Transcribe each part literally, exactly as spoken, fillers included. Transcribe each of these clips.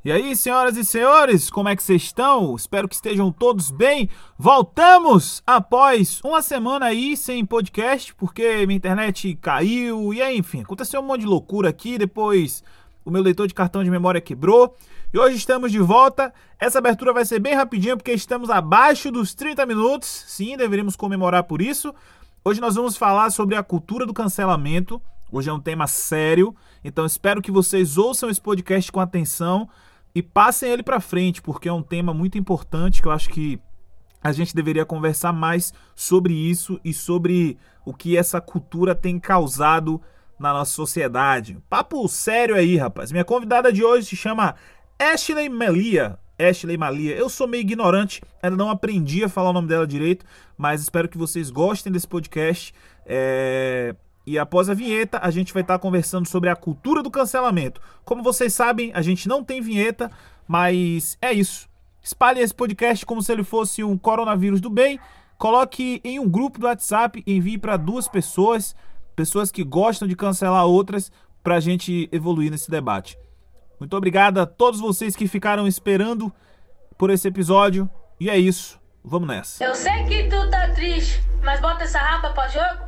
E aí, senhoras e senhores, como é que vocês estão? Espero que estejam todos bem. Voltamos após uma semana aí sem podcast, porque minha internet caiu e aí, enfim, aconteceu um monte de loucura aqui, depois o meu leitor de cartão de memória quebrou. E hoje estamos de volta. Essa abertura vai ser bem rapidinha, porque estamos abaixo dos trinta minutos. Sim, deveríamos comemorar por isso. Hoje nós vamos falar sobre a cultura do cancelamento. Hoje é um tema sério, então espero que vocês ouçam esse podcast com atenção e passem ele para frente, porque é um tema muito importante que eu acho que a gente deveria conversar mais sobre isso e sobre o que essa cultura tem causado na nossa sociedade. Papo sério aí, rapaz. Minha convidada de hoje se chama Ashley Malia. Ashley Malia. Eu sou meio ignorante, ainda não aprendi a falar o nome dela direito, mas espero que vocês gostem desse podcast. É... E após a vinheta, a gente vai estar conversando sobre a cultura do cancelamento. Como vocês sabem, a gente não tem vinheta, mas é isso. Espalhe esse podcast como se ele fosse um coronavírus do bem. Coloque em um grupo do WhatsApp e envie para duas pessoas, pessoas que gostam de cancelar outras, para a gente evoluir nesse debate. Muito obrigado a todos vocês que ficaram esperando por esse episódio. E é isso. Vamos nessa. Eu sei que tu tá triste, mas bota essa rapa pra jogo.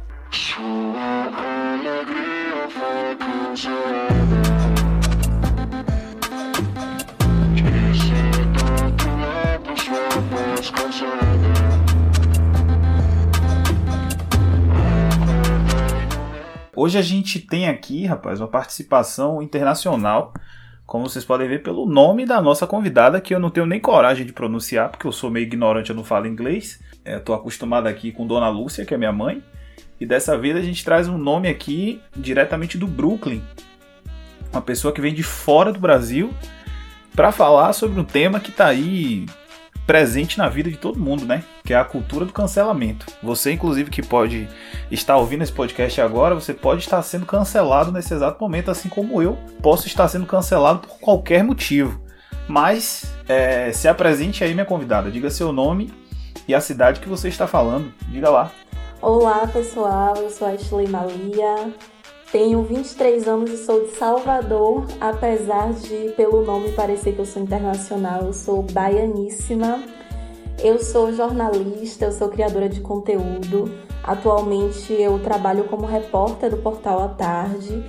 Hoje a gente tem aqui, rapaz, uma participação internacional, como vocês podem ver pelo nome da nossa convidada, que eu não tenho nem coragem de pronunciar, porque eu sou meio ignorante, eu não falo inglês. Estou acostumado aqui com Dona Lúcia, que é minha mãe. E dessa vez a gente traz um nome aqui diretamente do Brooklyn. Uma pessoa que vem de fora do Brasil para falar sobre um tema que está aí presente na vida de todo mundo, né? Que é a cultura do cancelamento. Você, inclusive, que pode estar ouvindo esse podcast agora, você pode estar sendo cancelado nesse exato momento, assim como eu posso estar sendo cancelado por qualquer motivo. Mas é, se apresente aí, minha convidada. Diga seu nome e a cidade que você está falando. Diga lá. Olá pessoal, eu sou a Ashley Malia, tenho vinte e três anos e sou de Salvador, apesar de pelo nome parecer que eu sou internacional, eu sou baianíssima. Eu sou jornalista, eu sou criadora de conteúdo, atualmente eu trabalho como repórter do portal A Tarde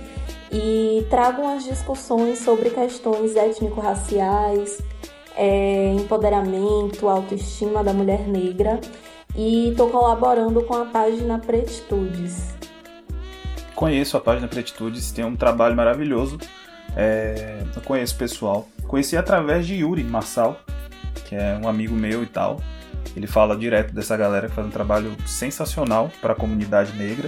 e trago umas discussões sobre questões étnico-raciais, é, empoderamento, autoestima da mulher negra. E estou colaborando com a página Pretitudes. Conheço a página Pretitudes, tem um trabalho maravilhoso. É, eu conheço o pessoal. Conheci através de Yuri Marçal, que é um amigo meu e tal. Ele fala direto dessa galera que faz um trabalho sensacional para a comunidade negra.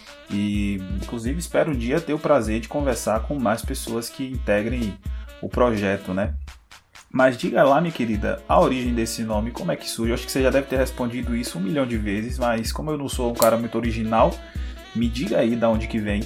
E, inclusive, espero um dia ter o prazer de conversar com mais pessoas que integrem o projeto, né? Mas diga lá, minha querida, a origem desse nome, como é que surge? Eu acho que você já deve ter respondido isso um milhão de vezes, mas como eu não sou um cara muito original, me diga aí de onde que vem.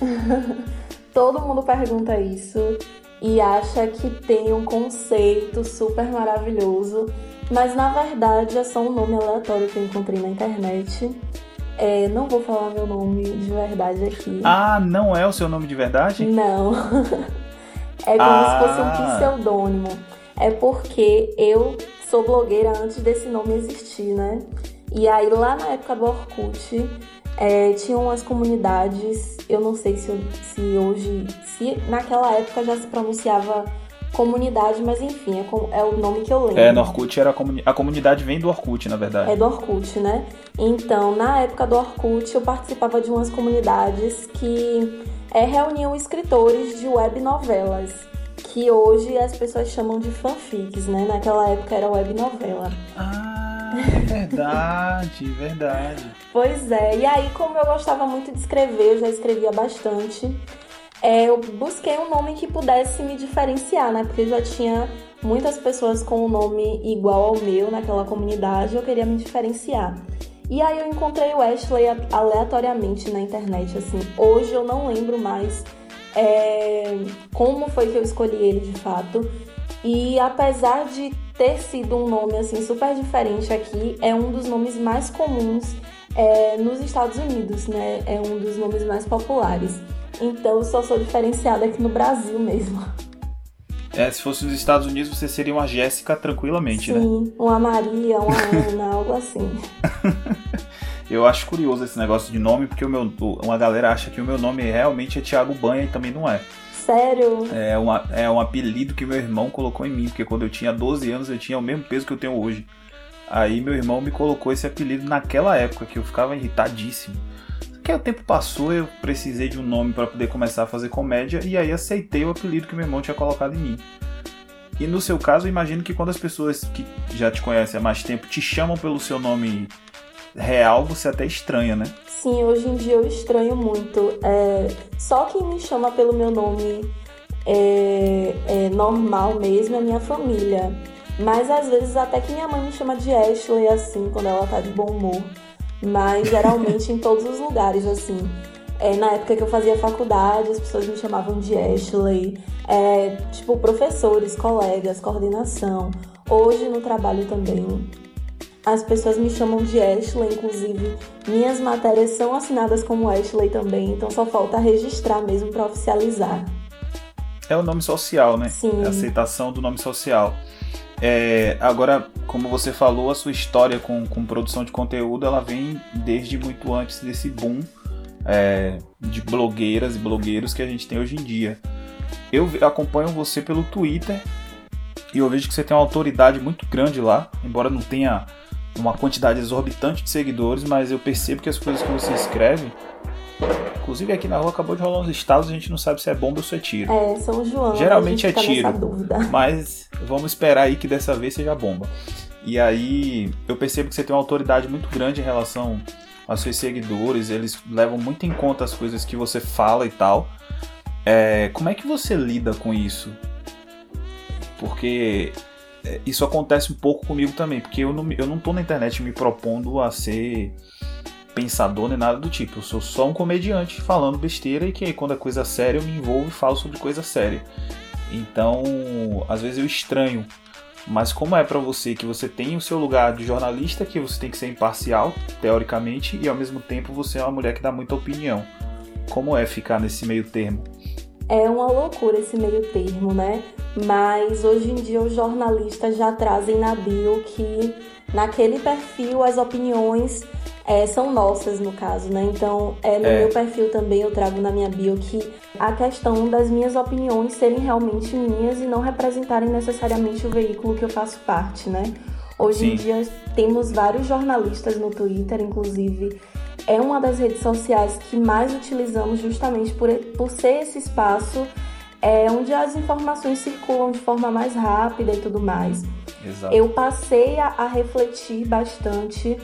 Todo mundo pergunta isso e acha que tem um conceito super maravilhoso, mas na verdade é só um nome aleatório que eu encontrei na internet. É, não vou falar meu nome de verdade aqui. Ah, não é o seu nome de verdade? Não. É como ah. se fosse um pseudônimo. É porque eu sou blogueira antes desse nome existir, né? E aí lá na época do Orkut, é, tinha umas comunidades, eu não sei se, se hoje, se naquela época já se pronunciava comunidade, mas enfim, é, é o nome que eu lembro. É, no Orkut era a, comuni- a comunidade vem do Orkut, na verdade. É do Orkut, né? Então, na época do Orkut, eu participava de umas comunidades que é, reuniam escritores de web novelas, que hoje as pessoas chamam de fanfics, né? Naquela época era web novela. Ah, é verdade, verdade. Pois é, e aí como eu gostava muito de escrever, eu já escrevia bastante, é, eu busquei um nome que pudesse me diferenciar, né? Porque já tinha muitas pessoas com um nome igual ao meu naquela comunidade, eu queria me diferenciar. E aí eu encontrei o Ashley aleatoriamente na internet, assim. Hoje eu não lembro mais É, como foi que eu escolhi ele de fato. E apesar de ter sido um nome assim, super diferente aqui, é um dos nomes mais comuns é, nos Estados Unidos, né? É um dos nomes mais populares. Então eu só sou diferenciada aqui no Brasil mesmo. É, se fosse nos Estados Unidos, você seria uma Jéssica tranquilamente, Sim, né? Sim, uma Maria, uma Ana, algo assim. Eu acho curioso esse negócio de nome, porque o meu, uma galera acha que o meu nome realmente é Thiago Banha e também não é. Sério? É, uma, é um apelido que meu irmão colocou em mim, porque quando eu tinha doze anos eu tinha o mesmo peso que eu tenho hoje. Aí meu irmão me colocou esse apelido naquela época, que eu ficava irritadíssimo. Porque o tempo passou, eu precisei de um nome para poder começar a fazer comédia, e aí aceitei o apelido que meu irmão tinha colocado em mim. E no seu caso, eu imagino que quando as pessoas que já te conhecem há mais tempo te chamam pelo seu nome real, você até estranha, né? Sim, hoje em dia eu estranho muito. É, só quem me chama pelo meu nome é, é normal mesmo é minha família. Mas às vezes até que minha mãe me chama de Ashley, assim, quando ela tá de bom humor. Mas geralmente em todos os lugares, assim. É, na época que eu fazia faculdade, as pessoas me chamavam de Ashley. É, tipo, professores, colegas, coordenação. Hoje no trabalho também, as pessoas me chamam de Ashley, inclusive minhas matérias são assinadas como Ashley também, então só falta registrar mesmo para oficializar. É o nome social, né? Sim. É a aceitação do nome social. É, agora, como você falou, a sua história com, com produção de conteúdo, ela vem desde muito antes desse boom é, de blogueiras e blogueiros que a gente tem hoje em dia. Eu acompanho você pelo Twitter e eu vejo que você tem uma autoridade muito grande lá, embora não tenha uma quantidade exorbitante de seguidores, mas eu percebo que as coisas que você escreve, inclusive aqui na rua acabou de rolar uns estados, a gente não sabe se é bomba ou se é tiro. É, São João. Geralmente a é gente fica tiro, nessa dúvida. Mas vamos esperar aí que dessa vez seja bomba. E aí eu percebo que você tem uma autoridade muito grande em relação aos seus seguidores, eles levam muito em conta as coisas que você fala e tal. É, como é que você lida com isso? Porque isso acontece um pouco comigo também, porque eu não, eu não tô na internet me propondo a ser pensador nem nada do tipo. Eu sou só um comediante falando besteira e que aí, quando é coisa séria eu me envolvo e falo sobre coisa séria. Então, às vezes eu estranho. Mas como é pra você que você tem o seu lugar de jornalista, que você tem que ser imparcial, teoricamente, e ao mesmo tempo você é uma mulher que dá muita opinião. Como é ficar nesse meio termo? É uma loucura esse meio termo, né? Mas hoje em dia os jornalistas já trazem na bio que naquele perfil as opiniões é, são nossas, no caso, né? Então, é, no é. meu perfil também eu trago na minha bio que a questão das minhas opiniões serem realmente minhas e não representarem necessariamente o veículo que eu faço parte, né? Hoje Sim. em dia temos vários jornalistas no Twitter, inclusive é uma das redes sociais que mais utilizamos justamente por, por ser esse espaço é, onde as informações circulam de forma mais rápida e tudo mais. Exato. Eu passei a, a refletir bastante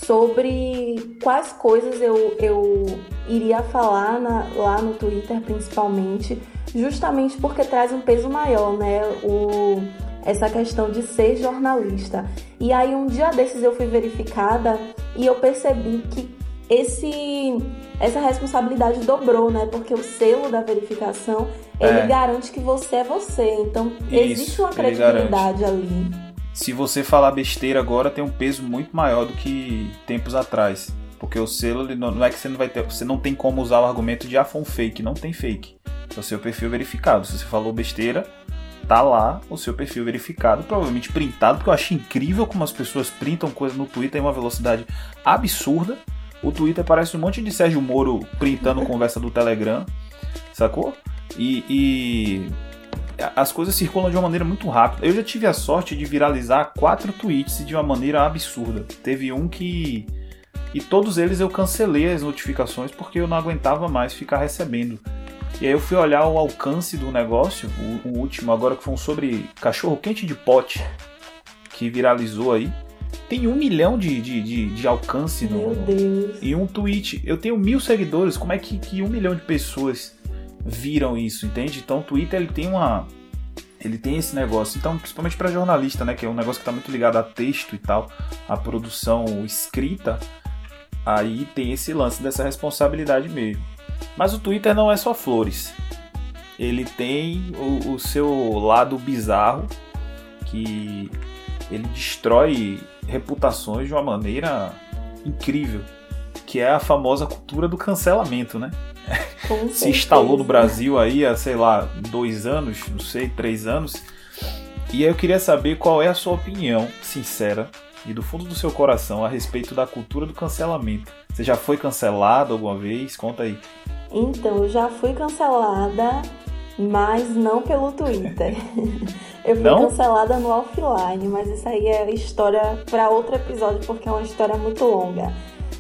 sobre quais coisas eu, eu iria falar na, lá no Twitter, principalmente, justamente porque traz um peso maior, né? O, essa questão de ser jornalista. E aí, um dia desses eu fui verificada e eu percebi que esse, essa responsabilidade dobrou, né? Porque o selo da verificação, ele é. garante que você é você. Então, Isso, existe uma credibilidade ali. Se você falar besteira agora, tem um peso muito maior do que tempos atrás. Porque o selo, ele não, não é que você não vai ter... Você não tem como usar o argumento de ah, foi um fake. Não tem fake. É o seu perfil verificado. Se você falou besteira, tá lá o seu perfil verificado, provavelmente printado, porque eu acho incrível como as pessoas printam coisas no Twitter em uma velocidade absurda. O Twitter parece um monte de Sérgio Moro printando conversa do Telegram, sacou? E, e as coisas circulam de uma maneira muito rápida. Eu já tive a sorte de viralizar quatro tweets de uma maneira absurda. Teve um que... E todos eles eu cancelei as notificações porque eu não aguentava mais ficar recebendo. E aí eu fui olhar o alcance do negócio, o, o último agora, que foi um sobre cachorro quente de pote, que viralizou aí. Tem um milhão de, de, de, de alcance no, Meu Deus. em um tweet. Eu tenho mil seguidores, como é que, que um milhão de pessoas viram isso, entende? Então o Twitter ele tem uma... Ele tem esse negócio, então, principalmente para jornalista, né, que é um negócio que está muito ligado a texto e tal, a produção escrita, aí tem esse lance dessa responsabilidade mesmo. Mas o Twitter não é só flores. Ele tem o, o seu lado bizarro, que ele destrói reputações de uma maneira incrível. que é a famosa cultura do cancelamento, né? Com Se instalou no Brasil aí há, sei lá, dois anos, não sei, três anos. E aí eu queria saber qual é a sua opinião sincera e do fundo do seu coração a respeito da cultura do cancelamento. Você já foi cancelado alguma vez? Conta aí. Então, eu já fui cancelada, mas não pelo Twitter. Eu fui Não? cancelada no offline, mas isso aí é história para outro episódio, porque é uma história muito longa.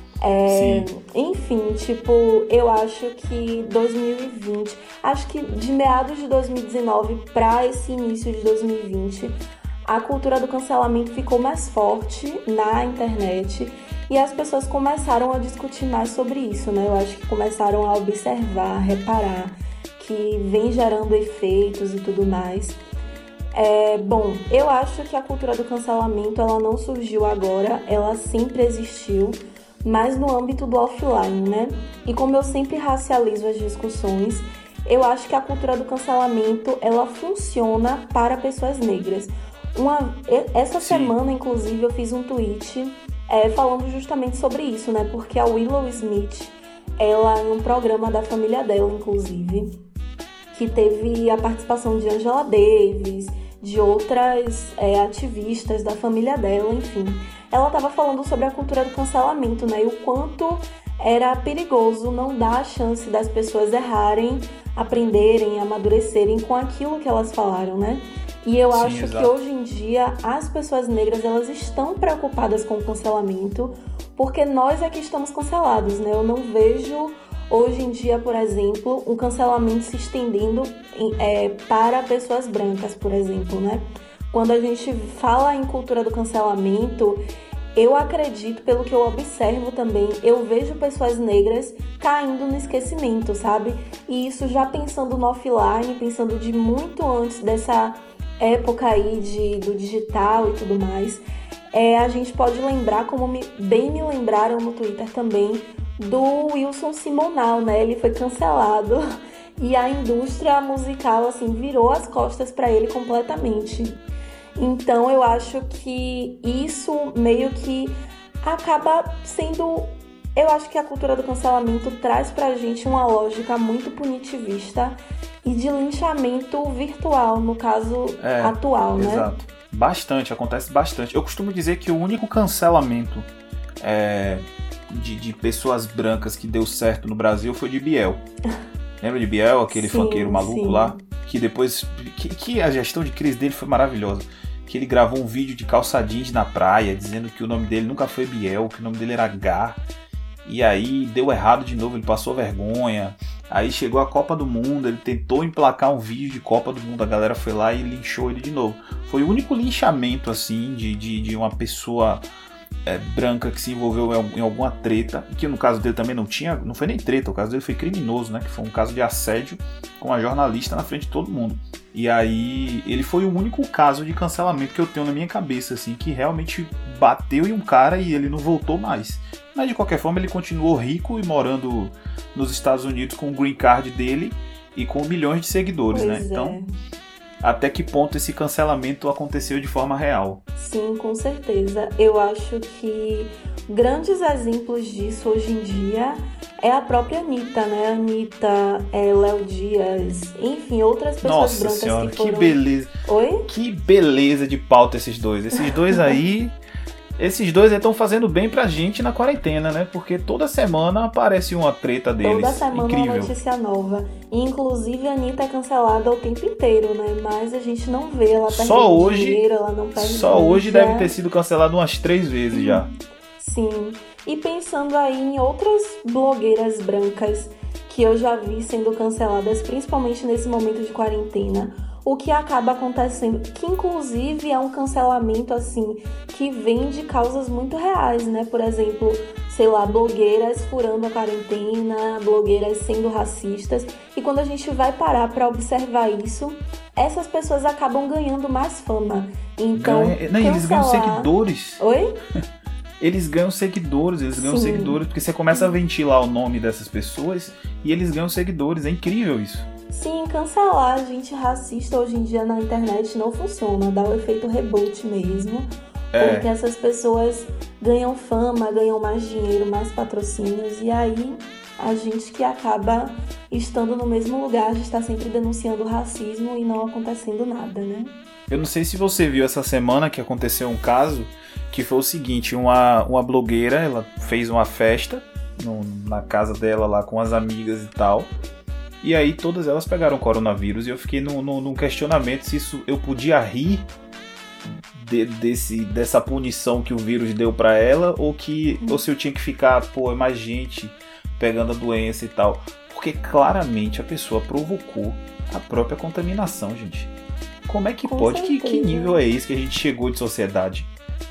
É, enfim, tipo, eu acho que dois mil e vinte, acho que de meados de dois mil e dezenove para esse início de dois mil e vinte, a cultura do cancelamento ficou mais forte na internet e as pessoas começaram a discutir mais sobre isso, né? Eu acho que começaram a observar, reparar que vem gerando efeitos e tudo mais. É, bom, eu acho que a cultura do cancelamento ela não surgiu agora, ela sempre existiu, mas no âmbito do offline, né? E como eu sempre racializo as discussões, eu acho que a cultura do cancelamento, ela funciona para pessoas negras. Uma, essa Sim. semana, inclusive, eu fiz um tweet é, falando justamente sobre isso, né? Porque a Willow Smith, ela, em um programa da família dela, inclusive, que teve a participação de Angela Davis, de outras é, ativistas da família dela, enfim. Ela estava falando sobre a cultura do cancelamento, né? E o quanto era perigoso não dar a chance das pessoas errarem, aprenderem, amadurecerem com aquilo que elas falaram, né? E eu Sim, acho exato. que hoje em dia as pessoas negras, elas estão preocupadas com o cancelamento, porque nós é que estamos cancelados, né? Eu não vejo hoje em dia, por exemplo, um cancelamento se estendendo é, para pessoas brancas, por exemplo, né? Quando a gente fala em cultura do cancelamento, eu acredito, pelo que eu observo também, eu vejo pessoas negras caindo no esquecimento, sabe? E isso já pensando no offline, pensando de muito antes dessa época aí de, do digital e tudo mais. É, a gente pode lembrar, como me, bem me lembraram no Twitter também, do Wilson Simonal, né? Ele foi cancelado e a indústria musical, assim, virou as costas para ele completamente. Então, eu acho que isso meio que acaba sendo... Eu acho que a cultura do cancelamento traz pra gente uma lógica muito punitivista e de linchamento virtual, no caso é, atual, né? Exato. Bastante, acontece bastante. Eu costumo dizer que o único cancelamento é, de, de pessoas brancas que deu certo no Brasil foi de Biel. Lembra de Biel, aquele sim, funkeiro maluco sim. lá? Que depois... Que, que a gestão de crise dele foi maravilhosa. Que ele gravou um vídeo de calça jeans na praia, dizendo que o nome dele nunca foi Biel, que o nome dele era H. E aí deu errado de novo, ele passou vergonha. Aí chegou a Copa do Mundo, ele tentou emplacar um vídeo de Copa do Mundo, a galera foi lá e linchou ele de novo. Foi o único linchamento, assim, de, de, de uma pessoa é, branca que se envolveu em alguma treta, que no caso dele também não tinha, não foi nem treta, o caso dele foi criminoso, né? Que foi um caso de assédio com a jornalista na frente de todo mundo. E aí, ele foi o único caso de cancelamento que eu tenho na minha cabeça, assim, que realmente bateu em um cara e ele não voltou mais. Mas, de qualquer forma, ele continuou rico e morando nos Estados Unidos com o green card dele e com milhões de seguidores, pois né? É. Então, até que ponto esse cancelamento aconteceu de forma real? Sim, com certeza. Eu acho que grandes exemplos disso hoje em dia é a própria Anitta, né? Anitta, é, Léo Dias, enfim, outras pessoas Nossa brancas senhora, que foram... que beleza. Oi? Que beleza de pauta esses dois. Esses dois aí... Esses dois estão fazendo bem pra gente na quarentena, né? Porque toda semana aparece uma treta deles. Toda semana Incrível. Uma notícia nova. Inclusive, a Anitta é cancelada o tempo inteiro, né? Mas a gente não vê ela perdendo só hoje, dinheiro, ela não perde Só dinheiro, hoje já... deve ter sido cancelado umas três vezes já. Sim. E pensando aí em outras blogueiras brancas que eu já vi sendo canceladas, principalmente nesse momento de quarentena, o que acaba acontecendo, que inclusive é um cancelamento assim, que vem de causas muito reais, né? Por exemplo, sei lá, blogueiras furando a quarentena, blogueiras sendo racistas. E quando a gente vai parar para observar isso, essas pessoas acabam ganhando mais fama. Então, Ganha... Não, eles ganham seguidores. Oi? Eles ganham seguidores, eles ganham Sim. seguidores, porque você começa a ventilar o nome dessas pessoas e eles ganham seguidores. É incrível isso. Sim, cancelar gente racista hoje em dia na internet não funciona, dá o efeito reboot mesmo, é. Porque essas pessoas ganham fama, ganham mais dinheiro, mais patrocínios, e aí a gente que acaba estando no mesmo lugar, a gente está sempre denunciando o racismo e não acontecendo nada, né? Eu não sei se você viu essa semana que aconteceu um caso que foi o seguinte, uma, uma blogueira, ela fez uma festa no, na casa dela lá com as amigas e tal, e aí todas elas pegaram coronavírus e eu fiquei num, num, num questionamento se isso eu podia rir de, desse, dessa punição que o vírus deu pra ela ou, que, ou se eu tinha que ficar, pô, é mais gente pegando a doença e tal, porque claramente a pessoa provocou a própria contaminação, gente. Como é que Com pode? Que, que nível é esse que a gente chegou de sociedade?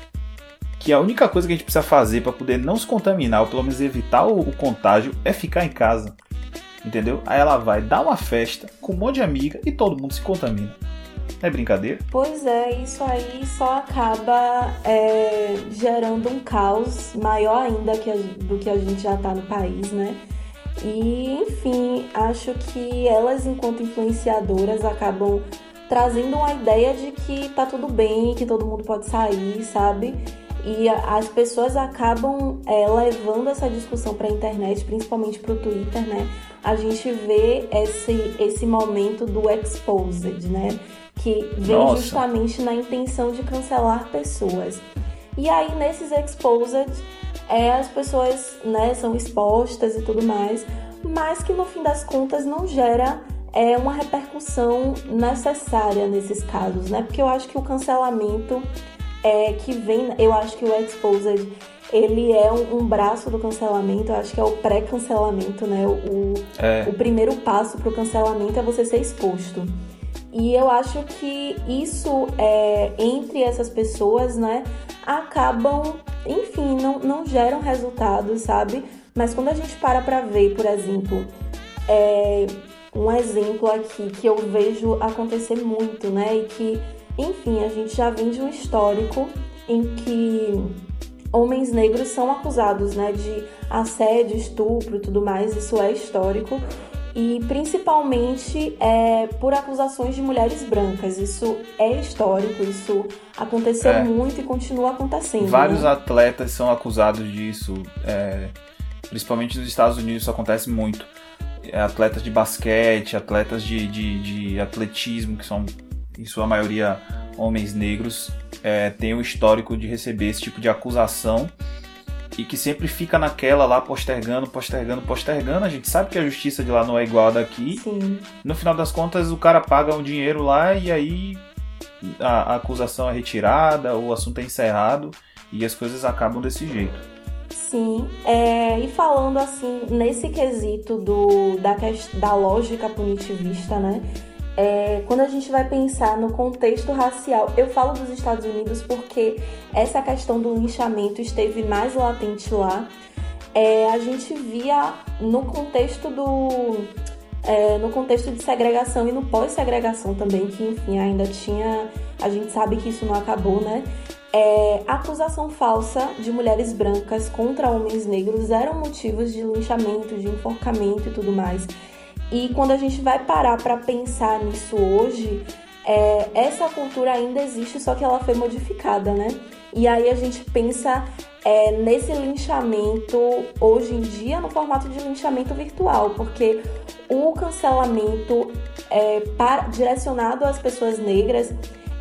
Que a única coisa que a gente precisa fazer para poder não se contaminar, ou pelo menos evitar o, o contágio, é ficar em casa. Entendeu? Aí ela vai dar uma festa com um monte de amiga e todo mundo se contamina. É brincadeira? Pois é, isso aí só acaba é, gerando um caos maior ainda que a, do que a gente já tá no país, né? E, enfim, acho que elas, enquanto influenciadoras, acabam trazendo uma ideia de que tá tudo bem, que todo mundo pode sair, sabe? E as pessoas acabam é, levando essa discussão para a internet, principalmente para o Twitter, né? A gente vê esse, esse momento do exposed, né? Que vem Nossa. justamente na intenção de cancelar pessoas. E aí, nesses exposed, é, as pessoas, né, são expostas e tudo mais, mas que no fim das contas não gera é, uma repercussão necessária nesses casos, né? Porque eu acho que o cancelamento é, que vem, eu acho que o exposed, ele é um, um braço do cancelamento, eu acho que é o pré-cancelamento, né? O, É. o primeiro passo para o cancelamento é você ser exposto. E eu acho que isso, é, entre essas pessoas, né, acabam, enfim, não, não geram resultados, sabe? Mas quando a gente para pra ver, por exemplo, é, um exemplo aqui que eu vejo acontecer muito, né, e que, enfim, a gente já vem de um histórico em que homens negros são acusados, né, de assédio, estupro e tudo mais, isso é histórico. E principalmente é, por acusações de mulheres brancas. Isso é histórico, isso aconteceu É. muito e continua acontecendo. Vários né? atletas são acusados disso, é, principalmente nos Estados Unidos isso acontece muito. É, atletas de basquete, atletas de, de, de atletismo, que são em sua maioria homens negros, é, têm o histórico de receber esse tipo de acusação e que sempre fica naquela lá postergando, postergando, postergando. A gente sabe que a justiça de lá não é igual a daqui. Sim. No final das contas o cara paga um dinheiro lá e aí a, a acusação é retirada, o assunto é encerrado e as coisas acabam desse jeito. Sim, é, e falando assim, nesse quesito do, da, da lógica punitivista, né? É, quando a gente vai pensar no contexto racial, eu falo dos Estados Unidos porque essa questão do linchamento esteve mais latente lá. É, a gente via no contexto do... É, no contexto de segregação e no pós-segregação também, que enfim, ainda tinha... A gente sabe que isso não acabou, né? É, acusação falsa de mulheres brancas contra homens negros eram motivos de linchamento, de enforcamento e tudo mais. E quando a gente vai parar para pensar nisso hoje, é, essa cultura ainda existe, só que ela foi modificada, né? E aí a gente pensa é, nesse linchamento hoje em dia no formato de linchamento virtual, porque o cancelamento é, para, direcionado às pessoas negras,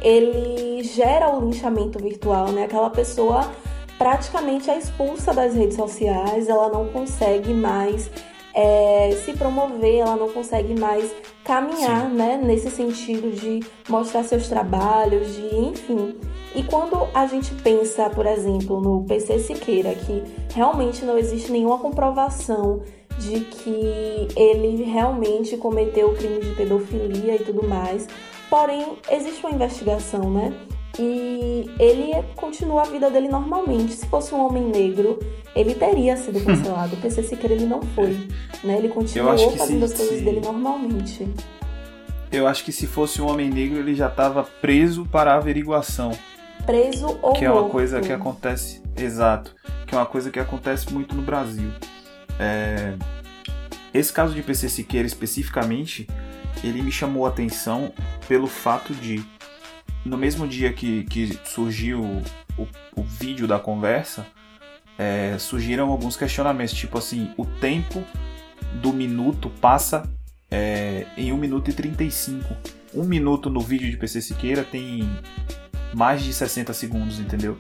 ele gera o linchamento virtual, né? Aquela pessoa praticamente é expulsa das redes sociais, ela não consegue mais é, se promover, ela não consegue mais caminhar, né? Nesse sentido de mostrar seus trabalhos, de enfim. E quando a gente pensa, por exemplo, no P C Siqueira, que realmente não existe nenhuma comprovação de que ele realmente cometeu o crime de pedofilia e tudo mais, porém, existe uma investigação, né? E ele continua a vida dele normalmente. Se fosse um homem negro, ele teria sido cancelado. O P C Siqueira, ele não foi, né? Ele continuou fazendo as coisas dele normalmente. Eu acho que se fosse um homem negro, ele já estava preso para averiguação. Preso ou Que é uma morto. coisa que acontece... Exato. Que é uma coisa que acontece muito no Brasil. É... Esse caso de P C Siqueira, especificamente, ele me chamou a atenção pelo fato de... no mesmo dia que, que surgiu o, o vídeo da conversa, é, surgiram alguns questionamentos, tipo assim, o tempo do minuto passa é, em um minuto e trinta e cinco. Um minuto no vídeo de P C Siqueira tem mais de sessenta segundos, entendeu?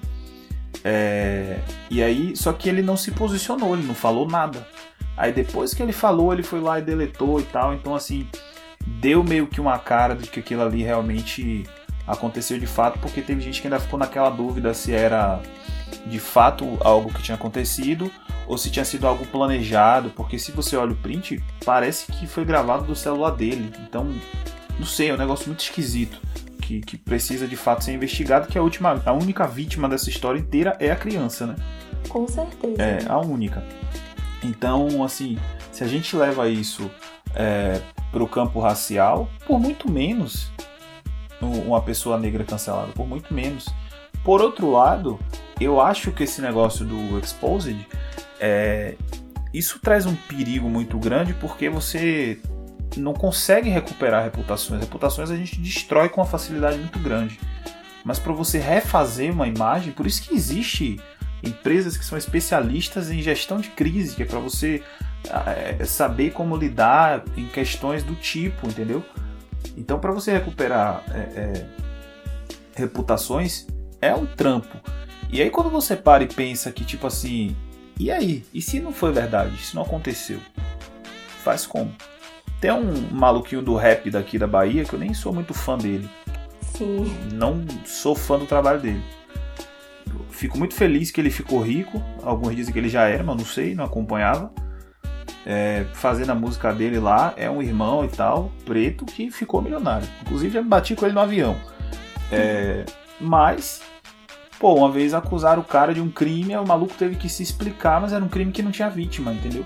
É, e aí, só que ele não se posicionou, ele não falou nada. Aí depois que ele falou, ele foi lá e deletou e tal. Então assim, deu meio que uma cara de que aquilo ali realmente aconteceu de fato, porque teve gente que ainda ficou naquela dúvida se era de fato algo que tinha acontecido ou se tinha sido algo planejado, porque se você olha o print, parece que foi gravado do celular dele. Então, não sei, é um negócio muito esquisito, que, que precisa de fato ser investigado, que a, última, a única vítima dessa história inteira é a criança, né? Com certeza. É, a única. Então, assim, se a gente leva isso é, para o campo racial, por muito menos uma pessoa negra cancelada, por muito menos. Por outro lado, eu acho que esse negócio do Exposed, é, isso traz um perigo muito grande, porque você não consegue recuperar reputações. Reputações a gente destrói com uma facilidade muito grande. Mas para você refazer uma imagem, por isso que existe empresas que são especialistas em gestão de crise, que é para você é, saber como lidar em questões do tipo, entendeu? Então, para você recuperar é, é, reputações, é um trampo. E aí, quando você para e pensa que, tipo assim, e aí? E se não foi verdade? Se não aconteceu? Faz como? Tem um maluquinho do rap daqui da Bahia, que eu nem sou muito fã dele. Sim. Não sou fã do trabalho dele. Fico muito feliz que ele ficou rico. Alguns dizem que ele já era, mas não sei, não acompanhava. É, fazendo a música dele lá, é um irmão e tal, preto, que ficou milionário. Inclusive já me bati com ele no avião. É, mas, pô, uma vez acusaram o cara de um crime, o maluco teve que se explicar, mas era um crime que não tinha vítima, entendeu?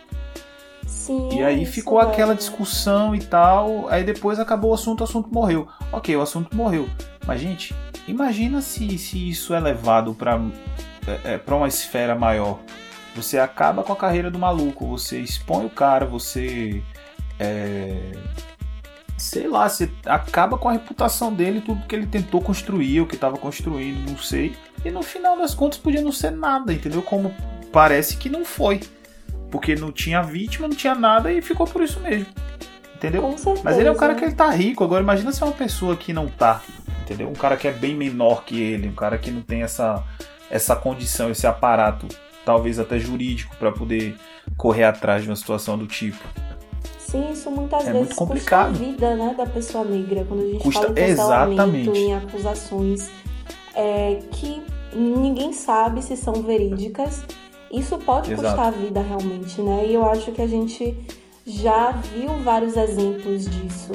Sim, e aí ficou mesmo. Aquela discussão e tal, aí depois acabou o assunto, o assunto morreu. Ok, o assunto morreu. Mas, gente, imagina se, se isso é levado para é, para uma esfera maior. Você acaba com a carreira do maluco, você expõe o cara, você... É, sei lá, você acaba com a reputação dele, tudo que ele tentou construir, o que estava construindo, não sei. E no final das contas podia não ser nada, entendeu? Como parece que não foi. Porque não tinha vítima, não tinha nada e ficou por isso mesmo. Entendeu? Com certeza. Mas ele é um cara que ele tá rico. Agora imagina se é uma pessoa que não tá. Entendeu? Um cara que é bem menor que ele. Um cara que não tem essa, essa condição, esse aparato, talvez até jurídico, para poder correr atrás de uma situação do tipo. Sim, isso muitas é vezes muito complicado. Custa a vida, né, da pessoa negra. Quando a gente Custa... fala em cancelamento, Exatamente. em acusações é, que ninguém sabe se são verídicas, isso pode Exato. Custar a vida realmente, né? E eu acho que a gente já viu vários exemplos disso.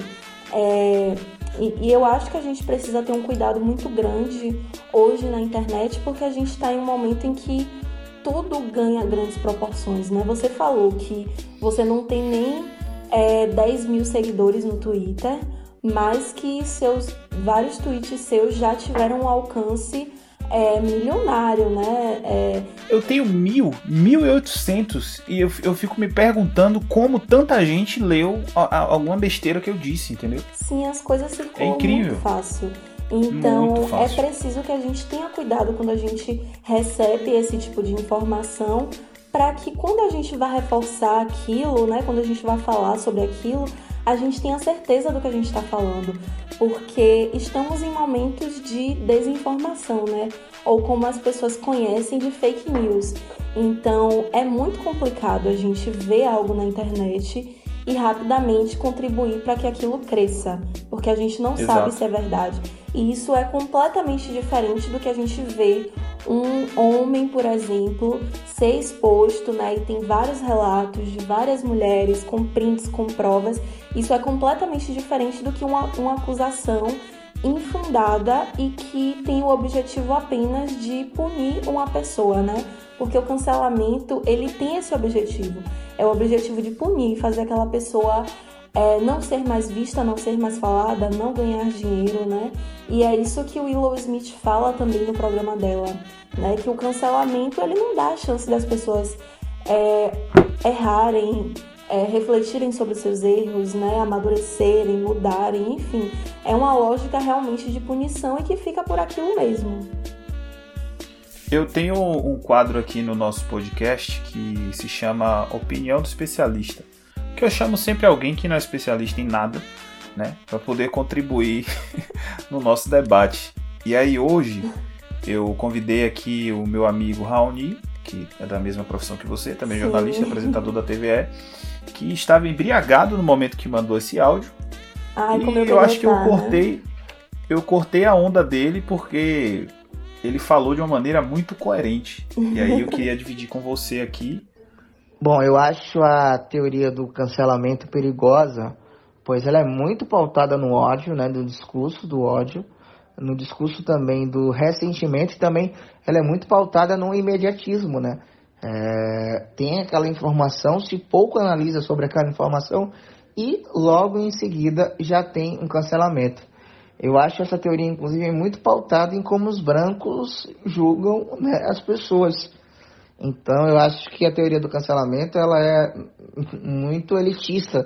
É, e, e eu acho que a gente precisa ter um cuidado muito grande hoje na internet, porque a gente está em um momento em que tudo ganha grandes proporções, né? Você falou que você não tem nem é, dez mil seguidores no Twitter, mas que seus vários tweets seus já tiveram um alcance é, milionário, né? É... Eu tenho mil, mil e oitocentos e eu, eu fico me perguntando como tanta gente leu a, a, alguma besteira que eu disse, entendeu? Sim, as coisas circulam é incrível. Muito fácil. Então, muito fácil. É preciso que a gente tenha cuidado quando a gente recebe esse tipo de informação, para que quando a gente vai reforçar aquilo, né, quando a gente vai falar sobre aquilo, a gente tenha certeza do que a gente está falando, porque estamos em momentos de desinformação, né? Ou como as pessoas conhecem, de fake news. Então, é muito complicado a gente ver algo na internet e rapidamente contribuir para que aquilo cresça, porque a gente não Exato. Sabe se é verdade. E isso é completamente diferente do que a gente vê um homem, por exemplo, ser exposto, né? E tem vários relatos de várias mulheres com prints, com provas. Isso é completamente diferente do que uma, uma acusação infundada e que tem o objetivo apenas de punir uma pessoa, né? Porque o cancelamento, ele tem esse objetivo. É o objetivo de punir, fazer aquela pessoa é, não ser mais vista, não ser mais falada, não ganhar dinheiro, né? E é isso que o Willow Smith fala também no programa dela, né? Que o cancelamento, ele não dá a chance das pessoas é, errarem, é, refletirem sobre os seus erros, né, amadurecerem, mudarem, enfim. É uma lógica realmente de punição e que fica por aquilo mesmo. Eu tenho um quadro aqui no nosso podcast que se chama Opinião do Especialista, que eu chamo sempre alguém que não é especialista em nada, né, para poder contribuir no nosso debate. E aí hoje eu convidei aqui o meu amigo Raoni, que é da mesma profissão que você, também Sim. jornalista, apresentador da T V E, que estava embriagado no momento que mandou esse áudio. Ai, e como eu, eu acho que eu gostar, cortei, né? eu cortei a onda dele porque ele falou de uma maneira muito coerente. E aí eu queria dividir com você aqui. Bom, eu acho a teoria do cancelamento perigosa, pois ela é muito pautada no ódio, né, no discurso do ódio, no discurso também do ressentimento, e também ela é muito pautada no imediatismo, né? É, tem aquela informação, se pouco analisa sobre aquela informação e logo em seguida já tem um cancelamento. Eu acho essa teoria, inclusive, muito pautada em como os brancos julgam, né, as pessoas. Então, eu acho que a teoria do cancelamento ela é muito elitista,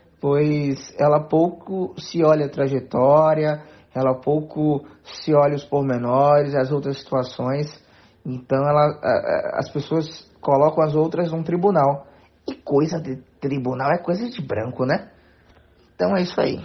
pois ela pouco se olha a trajetória, ela pouco se olha os pormenores, as outras situações. Então, ela, as pessoas colocam as outras num tribunal. E coisa de tribunal é coisa de branco, né? Então, é isso aí.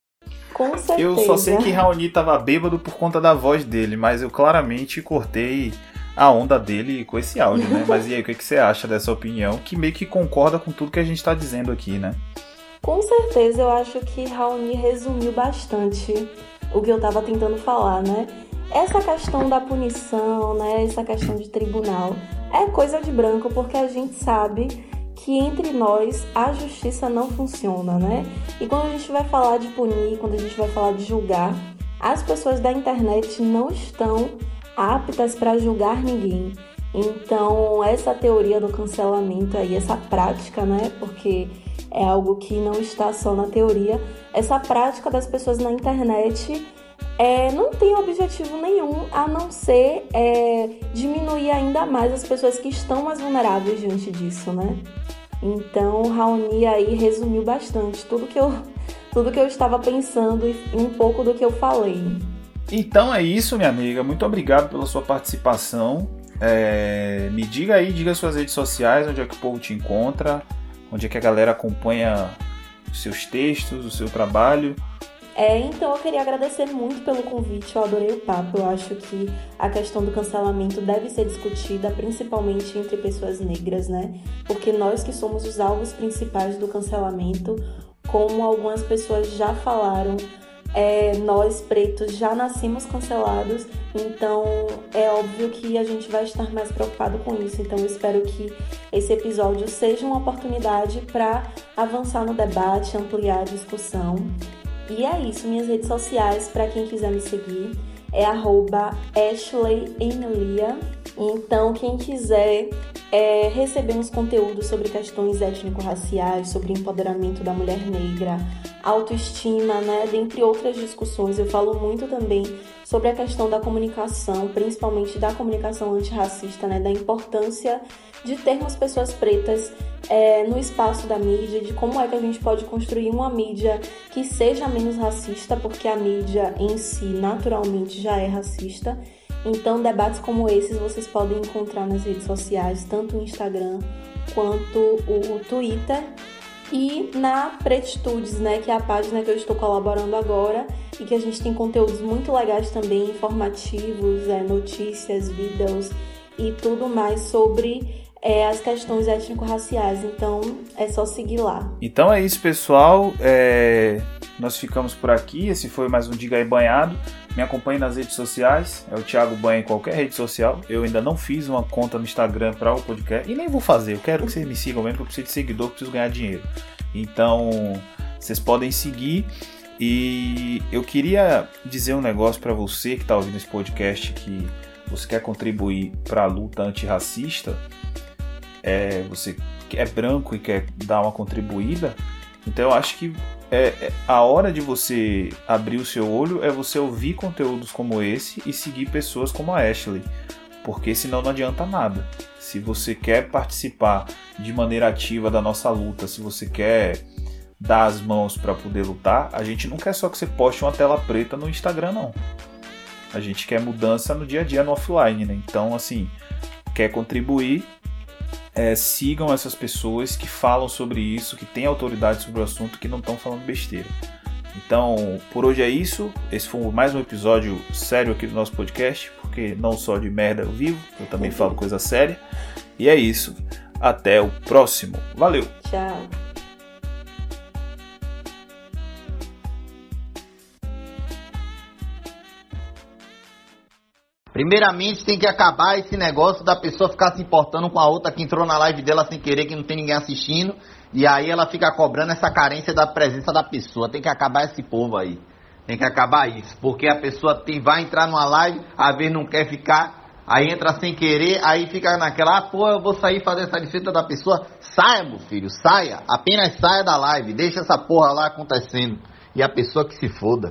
Com certeza. Eu só sei que Raoni tava bêbado por conta da voz dele, mas eu claramente cortei a onda dele com esse áudio, né? Mas e aí, o que, que você acha dessa opinião, que meio que concorda com tudo que a gente tá dizendo aqui, né? Com certeza, eu acho que Raoni resumiu bastante o que eu tava tentando falar, né? Essa questão da punição, né? Essa questão de tribunal é coisa de branco, porque a gente sabe que entre nós a justiça não funciona, né? E quando a gente vai falar de punir, quando a gente vai falar de julgar, as pessoas da internet não estão aptas para julgar ninguém. Então, essa teoria do cancelamento aí, essa prática, né? Porque é algo que não está só na teoria, essa prática das pessoas na internet é, não tem objetivo nenhum a não ser é, diminuir ainda mais as pessoas que estão mais vulneráveis diante disso, né? Então, Raoni aí resumiu bastante tudo que eu, tudo que eu estava pensando e um pouco do que eu falei. Então é isso, minha amiga. Muito obrigado pela sua participação. É, me diga aí, diga suas redes sociais, onde é que o povo te encontra, onde é que a galera acompanha os seus textos, o seu trabalho. É, então eu queria agradecer muito pelo convite, eu adorei o papo. Eu acho que a questão do cancelamento deve ser discutida, principalmente entre pessoas negras, né? Porque nós que somos os alvos principais do cancelamento, como algumas pessoas já falaram, é, nós pretos já nascemos cancelados, então é óbvio que a gente vai estar mais preocupado com isso. Então eu espero que esse episódio seja uma oportunidade para avançar no debate, ampliar a discussão. E é isso, minhas redes sociais, para quem quiser me seguir, é arroba Ashley Emilia. Então, quem quiser é, receber uns conteúdos sobre questões étnico-raciais, sobre empoderamento da mulher negra, autoestima, né, dentre outras discussões, eu falo muito também sobre a questão da comunicação, principalmente da comunicação antirracista, né, da importância de termos pessoas pretas é, no espaço da mídia, de como é que a gente pode construir uma mídia que seja menos racista, porque a mídia em si naturalmente já é racista. Então, debates como esses vocês podem encontrar nas redes sociais, tanto o Instagram quanto o Twitter. E na Pretitudes, né, que é a página que eu estou colaborando agora e que a gente tem conteúdos muito legais também, informativos, é, notícias, vídeos e tudo mais sobre é, as questões étnico-raciais. Então, é só seguir lá. Então é isso, pessoal. É... Nós ficamos por aqui. Esse foi mais um Diga aí Banhado. Me acompanhe nas redes sociais. É o Thiago Banha em qualquer rede social. Eu ainda não fiz uma conta no Instagram para o podcast. E nem vou fazer. Eu quero que vocês me sigam mesmo, porque eu preciso de seguidor, preciso ganhar dinheiro. Então, vocês podem seguir. E eu queria dizer um negócio para você que está ouvindo esse podcast, que você quer contribuir para a luta antirracista. É, você é branco e quer dar uma contribuída. Então eu acho que É, é, a hora de você abrir o seu olho é você ouvir conteúdos como esse e seguir pessoas como a Ashley. porque senão não adianta nada. Se você quer participar de maneira ativa da nossa luta, se você quer dar as mãos para poder lutar, a gente não quer só que você poste uma tela preta no Instagram, não. A gente quer mudança no dia a dia, no offline, né? Então, assim, quer contribuir, é, sigam essas pessoas que falam sobre isso, que têm autoridade sobre o assunto, que não estão falando besteira. Então, por hoje é isso. Esse foi mais um episódio sério aqui do nosso podcast, porque não só de merda eu vivo, eu também falo coisa séria. E é isso. Até o próximo. Valeu! Tchau! Primeiramente tem que acabar esse negócio da pessoa ficar se importando com a outra que entrou na live dela sem querer, que não tem ninguém assistindo, e aí ela fica cobrando essa carência da presença da pessoa. Tem que acabar esse povo aí. Tem que acabar isso. Porque a pessoa tem, vai entrar numa live, às vezes não quer ficar, aí entra sem querer, aí fica naquela, ah, pô, eu vou sair fazer essa defesa da pessoa. Saia, meu filho, saia. Apenas saia da live. Deixa essa porra lá acontecendo. E a pessoa que se foda.